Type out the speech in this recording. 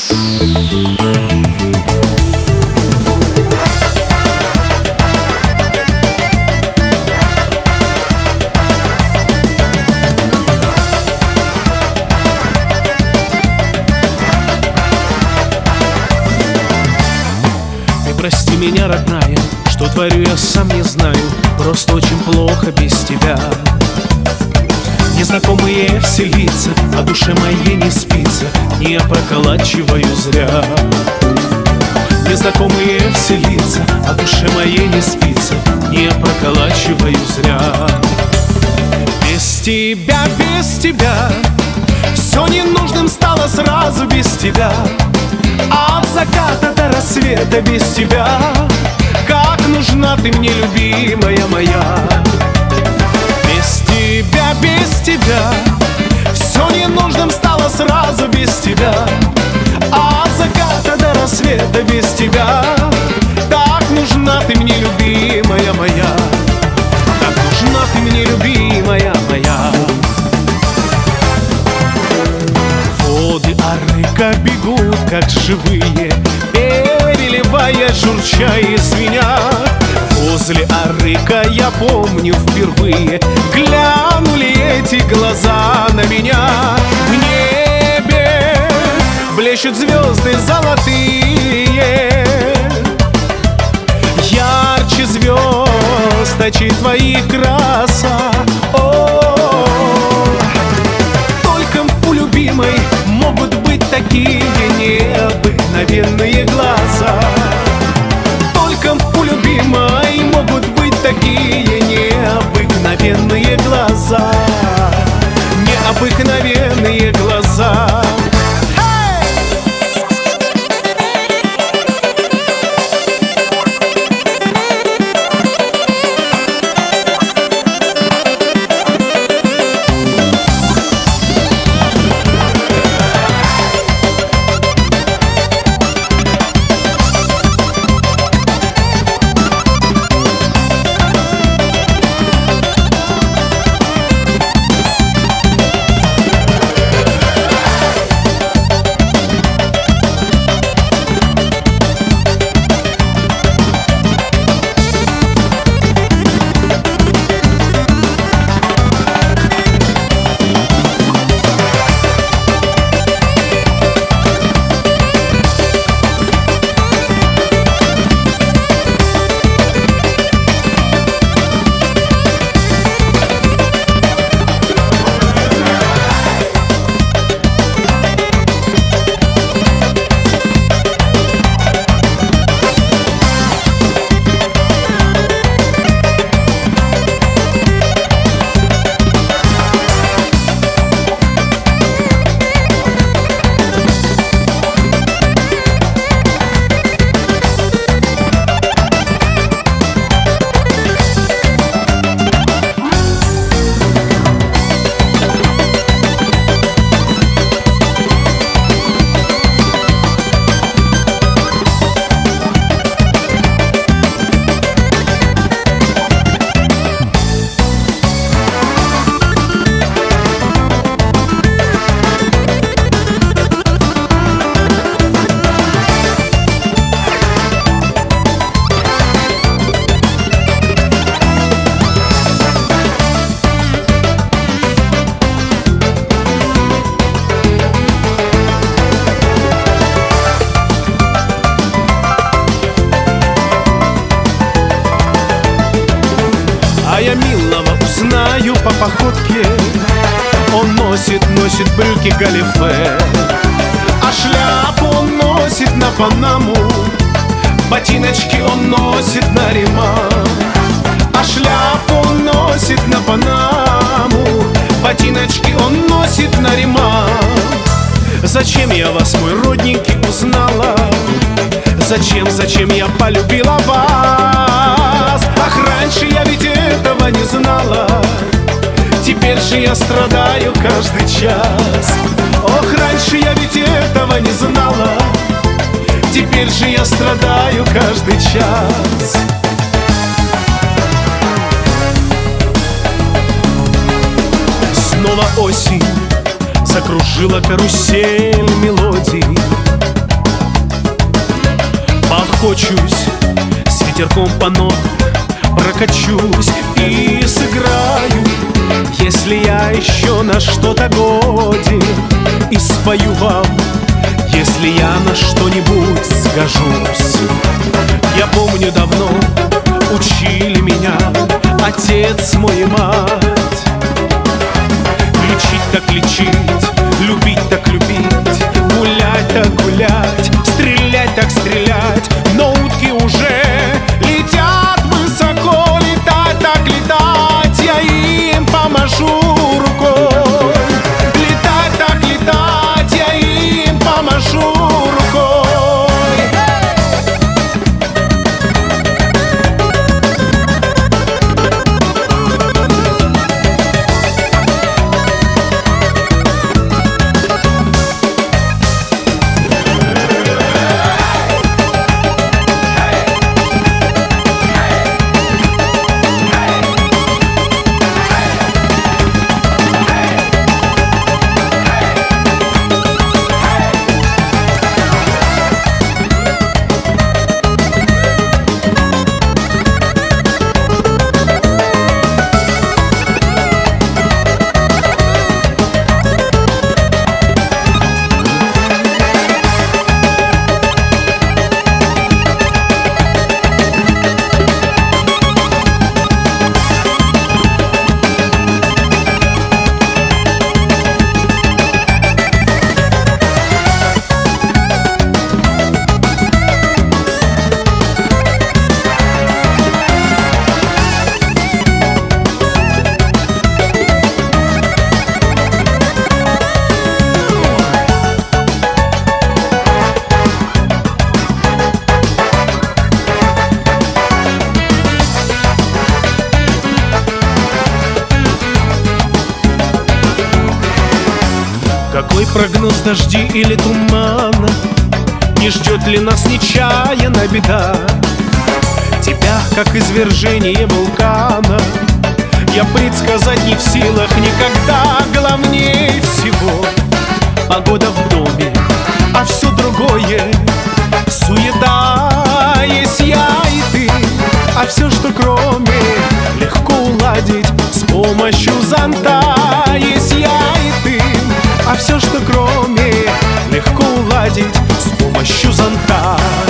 Прости меня, родная, что творю я сам не знаю. Просто очень плохо без тебя. Незнакомые все лица, а душе моей не спится, не я проколачиваю зря. Незнакомые все лица, а душе моей не спится, не я проколачиваю зря. Без тебя все ненужным стало сразу без тебя. От заката до рассвета без тебя. Как нужна ты мне, любимая моя. Без тебя все ненужным стало сразу без тебя. От заката до рассвета без тебя. Так нужна ты мне, любимая моя. Так нужна ты мне, любимая моя. Воды Арыка бегут, как живые, переливая, журча и звеня. Возле Арыка, я помню, впервые глянули эти глаза на меня. В небе блещут звезды золотые, ярче звезд очей твоих краса. Только у любимой могут быть такие необыкновенные глаза. Только у любимой могут быть такие необыкновенные глаза. Необыкновенные глаза. А я милого узнаю по походке. Он носит брюки галифе, а шляпу он носит на панаму. Ботиночки он носит на ремонт, а шляпу он носит на панаму. Ботиночки он носит на ремонт. Зачем я вас, мой родненький, узнала? Зачем я полюбила вас? Ах, раньше я ведь этого не знала. Теперь же я страдаю каждый час. Ох, раньше я ведь этого не знала. Теперь же я страдаю каждый час. Снова осень закружила карусель мелодий. обхочусь, с ветерком по нотам прокачусь и сыграю. Если я еще на что-то годен, и спою вам, если я на что-нибудь сгожусь. Я помню, давно учили меня отец мой и мать. Лечить так лечить, любить так любить, гулять так гулять, стрелять так стрелять. Но утки уже летят высоко, летать так летать, я им помашу рукой. Летать так летать, я им помашу рукой. Какой прогноз дожди или тумана? Не ждет ли нас нечаянная беда? Тебя, как извержение вулкана, я предсказать не в силах никогда. Главнее всего погода в доме, а все другое — суета. Есть я и ты, а все, что кроме, легко уладить с помощью зонта. Есть я и ты, а все, что кроме, легко уладить с помощью зонта.